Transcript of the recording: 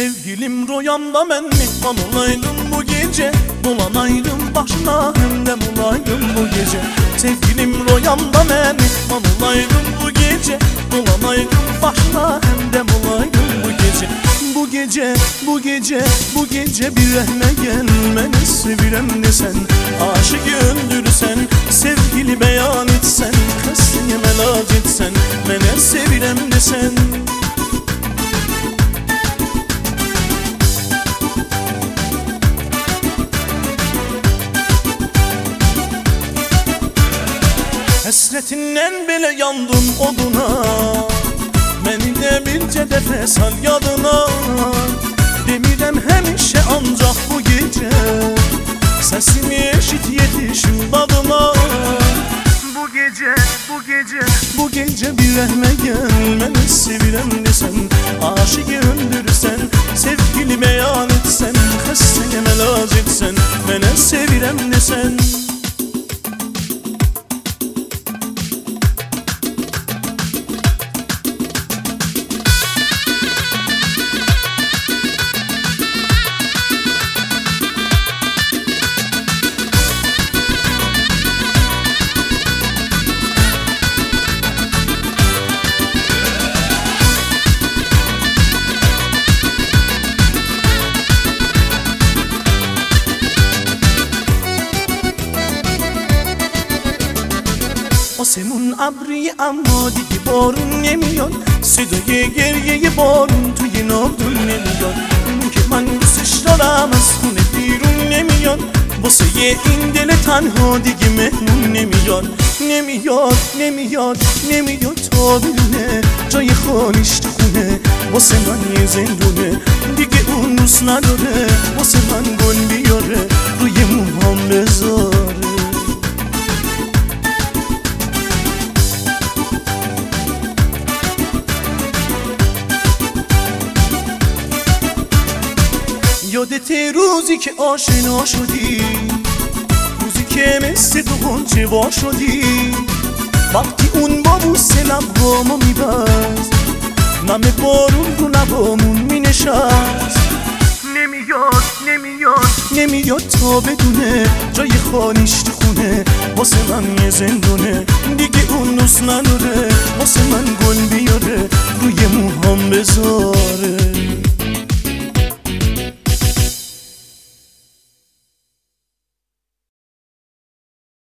Sevgilim rüyamda ben mihman olaydım bu gece, dolanaydım başına hem de olaydım bu gece. Sevgilim rüyamda ben mihman olaydım bu gece, dolanaydım başına hem de olaydım bu gece. Bu gece, bu gece, bu gece bir rehme gelmeni sevirem desen, aşık öldürsen, sevgili beyan etsen, kastine melac etsen, mene sevirem desen. Hasretinden bile yandım oduna, beni de bir defa sal yadına. Demirem hemişe ancak bu gece, sesimi eşit yetişim badına. Bu gece, bu gece, bu gece bir rehme gelmeni sevirem desen, aşık öldürsen, sevgili beyan etsen, hastane melac etsen, mene sevirem desen. آسمون ابری اما دیگه بارون نمیاد، صدای گریه بارون توی ناودون نمیاد. اون که من دوستش دارم از خونه بیرون نمیاد، واسه این دل تنها دیگه مهمون نمیاد. نمیاد نمیاد نمیاد تا بدونه جای خالیش تو خونه، واسه من یه زندونه دیگه اون دوست نداره، واسه من گل بیاره روی موهام بذاره. یادت روزی که آشنا شدی، روزی که مثل تو غنچه وا شدی، وقتی اون با بوسه لبهامو میبست، نم بارون رو لبامون مینشست. نمیاد نمیاد نمیاد تا بدونه جای خالیش تو خونه، واسه من یه زندونه دیگه اون دوست نداره، واسه من گل بیاره روی موهام بذاره.